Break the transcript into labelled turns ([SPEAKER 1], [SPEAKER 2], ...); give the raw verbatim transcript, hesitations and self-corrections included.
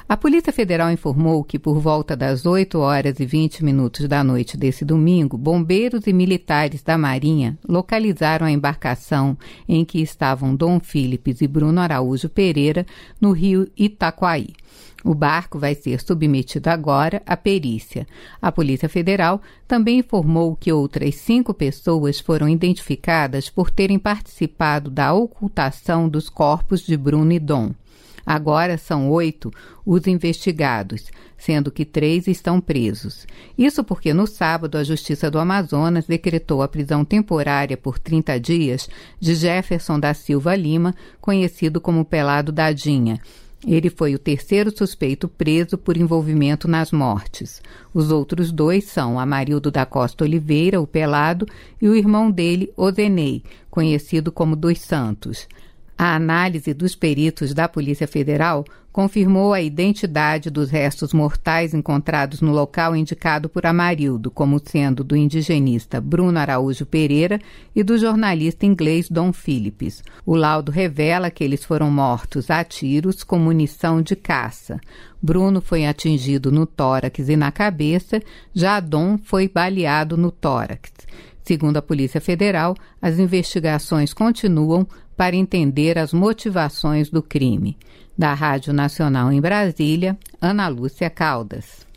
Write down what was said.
[SPEAKER 1] A Polícia Federal informou que, por volta das oito horas e vinte minutos da noite desse domingo, bombeiros e militares da Marinha localizaram a embarcação em que estavam Dom Philips e Bruno Araújo Pereira no rio Itaquaí. O barco vai ser submetido agora à perícia. A Polícia Federal também informou que outras cinco pessoas foram identificadas por terem participado da ocultação dos corpos de Bruno e Dom. Agora são oito os investigados, sendo que três estão presos. Isso porque no sábado a Justiça do Amazonas decretou a prisão temporária por trinta dias de Jefferson da Silva Lima, conhecido como Pelado Dadinha. Ele foi o terceiro suspeito preso por envolvimento nas mortes. Os outros dois são Amarildo da Costa Oliveira, o Pelado, e o irmão dele, Ozenei, conhecido como Dos Santos. A análise dos peritos da Polícia Federal confirmou a identidade dos restos mortais encontrados no local indicado por Amarildo como sendo do indigenista Bruno Araújo Pereira e do jornalista inglês Dom Philips. O laudo revela que eles foram mortos a tiros com munição de caça. Bruno foi atingido no tórax e na cabeça, já Dom foi baleado no tórax. Segundo a Polícia Federal, as investigações continuam para entender as motivações do crime. Da Rádio Nacional em Brasília, Ana Lúcia Caldas.